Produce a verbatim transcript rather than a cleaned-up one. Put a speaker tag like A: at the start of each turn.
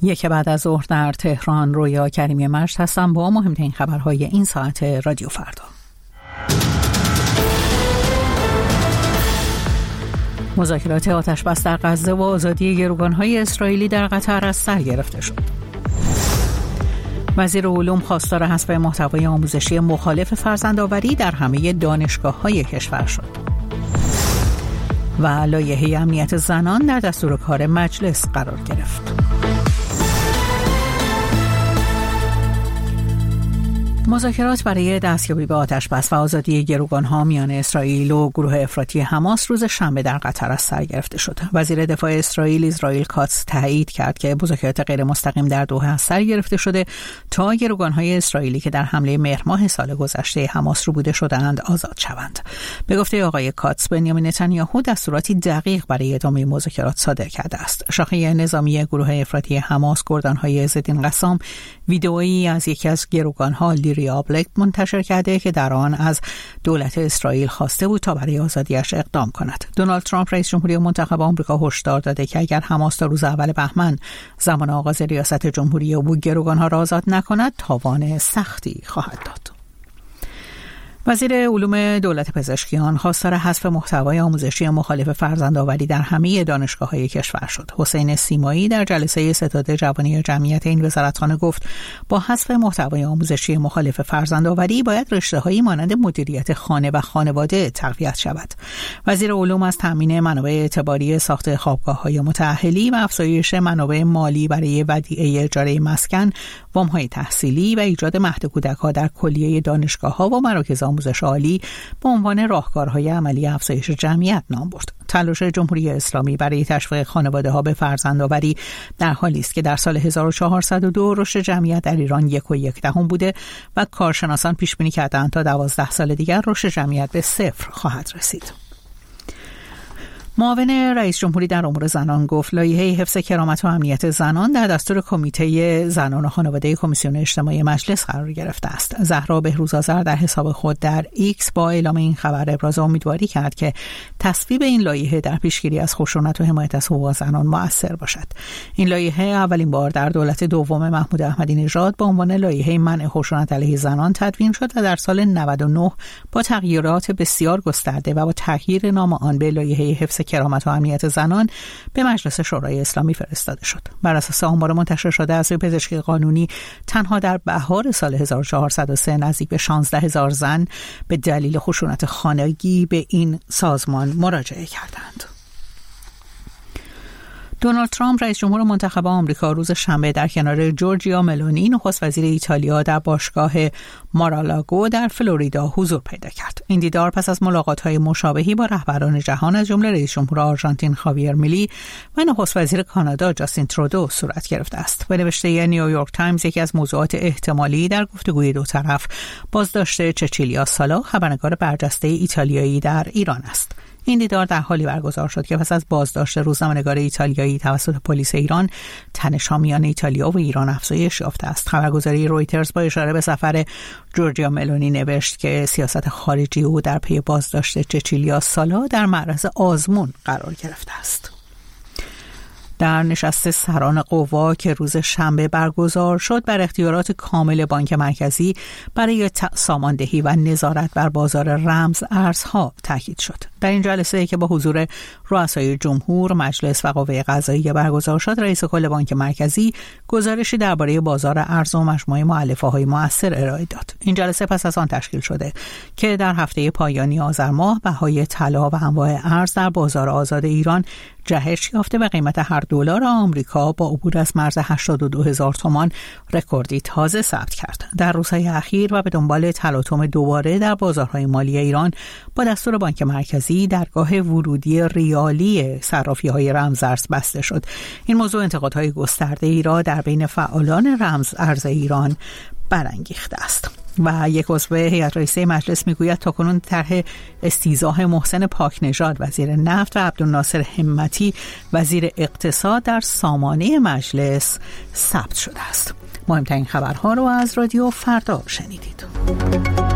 A: یک بعد از ظهر در تهران، رویا کریمی مجد هستم با مهمترین خبرهای این ساعت رادیو فردا. مذاکرات آتش‌بس در غزه و آزادی گروگان‌های اسرائیلی در قطر از سر گرفته شد. وزیر علوم خواستار حذف محتوای آموزشی مخالف فرزندآوری در همه دانشگاه‌های کشور شد. و لایحه امنیت زنان در دستور کار مجلس قرار گرفت. مذاکرات برای دستیابی به آتش‌بس و آزادی گروگان‌ها میان اسرائیل و گروه افراطی حماس روز شنبه در قطر از سر گرفته شد. وزیر دفاع اسرائیل اسرائیل کاتس تایید کرد که مذاکرات غیر مستقیم در دوحه از سر گرفته شده تا گروگان‌های اسرائیلی که در حمله مهر ماه سال گذشته حماس ربوده شدند آزاد شوند. به گفته آقای کاتس، بنیامین نتانیاهو دستوراتی دقیق برای ادامه مذاکرات صادر کرده است. شاخه نظامی گروه افراطی حماس گردان‌های عزالدین قسام ویدئویی از یکی از گروگان‌ها ریابلک منتشر کرده که در آن از دولت اسرائیل خواسته بود تا برای آزادیش اقدام کند. دونالد ترامپ رئیس جمهوری منتخب آمریکا هشدار داده که اگر حماس تا روز اول بهمن زمان آغاز ریاست جمهوری او گروگانها را آزاد نکند تاوان سختی خواهد داد. وزیر علوم دولت پزشکیان خواستار حذف محتوای آموزشی مخالف فرزندآوری در همه دانشگاه‌های کشور شد. حسین سیمایی در جلسه ستاد جوانی جمعیت این وزارتخانه گفت با حذف محتوای آموزشی مخالف فرزندآوری باید رشته‌هایی مانند مدیریت خانه و خانواده تقویت شود. وزیر علوم از تامین منابع اعتباری ساخت خوابگاه‌های متأهلی و افزایش منابع مالی برای ودیعه اجاره مسکن، وام‌های تحصیلی و ایجاد مهد کودک‌ها در کلیه دانشگاه‌ها و مراکز آموزش عالی به عنوان راهکارهای عملی افزایش جمعیت نام برد. تلاش جمهوری اسلامی برای تشویق خانواده‌ها به فرزندآوری در حالی است که در سال هزار و چهارصد و دو رشد جمعیت در ایران یک و یک دهم بوده و کارشناسان پیش بینی کردند تا دوازده سال دیگر رشد جمعیت به صفر خواهد رسید. معاون رئیس جمهوری در امور زنان گفت لایحه حفظ کرامت و امنیت زنان در دستور کمیته زنان و خانواده کمیسیون اجتماعی مجلس قرار گرفته است. زهرا بهروزآذر در حساب خود در ایکس با اعلام این خبر ابراز امیدواری کرد که تصویب این لایحه در پیشگیری از خشونت و حمایت از حقوق زنان مؤثر باشد. این لایحه اولین بار در دولت دوم محمود احمدی نژاد با عنوان لایحه منع خشونت علیه زنان تدوین شد و در سال نود و نه با تغییرات بسیار گسترده و با تغییر نام آن به لایحه حفظ کرامت و امنیت زنان به مجلس شورای اسلامی فرستاده شد. بر اساس آمار منتشر شده از پزشکی قانونی تنها در بهار سال هزار و چهارصد و سه نزدیک به شانزده هزار زن به دلیل خشونت خانگی به این سازمان مراجعه کردند. دونالد ترامپ رئیس جمهور منتخب آمریکا روز شنبه در کنار جورجیا ملونی نخست وزیر ایتالیا در باشگاه مارالاگو در فلوریدا حضور پیدا کرد. این دیدار پس از ملاقات‌های مشابهی با رهبران جهان از جمله رئیس جمهور آرژانتین خاویر میلی و نخست وزیر کانادا جاستین ترودو صورت گرفته است. به نوشته نیویورک تایمز یکی از موضوعات احتمالی در گفتگوی دو طرف بازداشت چچیلیا سالا، خبرنگار برجسته ایتالیایی در ایران است. این دیدار در حالی برگزار شد که پس از بازداشت روزنامه‌نگار ایتالیایی توسط پلیس ایران، تنش‌ها میان ایتالیا و ایران افزایش یافته است. خبرگزاری رویترز با اشاره به سفر جورجیا ملونی نوشت که سیاست خارجی او در پی بازداشت چچیلیا سالا در معرض آزمون قرار گرفته است. در نشست سران قوا که روز شنبه برگزار شد بر اختیارات کامل بانک مرکزی برای ساماندهی و نظارت بر بازار رمز ارزها تاکید شد. در این جلسه که با حضور رؤسای جمهور، مجلس و قوه قضاییه برگزار شد، رئیس کل بانک مرکزی گزارشی درباره بازار ارز و مجموعه مؤلفه‌های مؤثر ارائه داد. این جلسه پس از آن تشکیل شده که در هفته پایانی آذر ماه بهای طلا و انواع ارز در بازار آزاد ایران جهش یافته و قیمت هر دلار آمریکا با عبور از مرز هشتاد و دو هزار تومان رکوردی تازه ثبت کرد. در روزهای اخیر و به دنبال تلاطم دوباره در بازارهای مالی ایران با دستور بانک مرکزی درگاه ورودی ریالی صرافی‌های رمزارز بسته شد. این موضوع انتقادهای گسترده‌ای را در بین فعالان رمز ارز ایران برانگیخته است. و یک عضو هیئت رئیسه مجلس میگوید تاکنون طرح استیضاح محسن پاکنژاد وزیر نفت و عبدالناصر همتی وزیر اقتصاد در سامانه مجلس ثبت شده است. مهمترین خبرها رو از رادیو فردا شنیدید.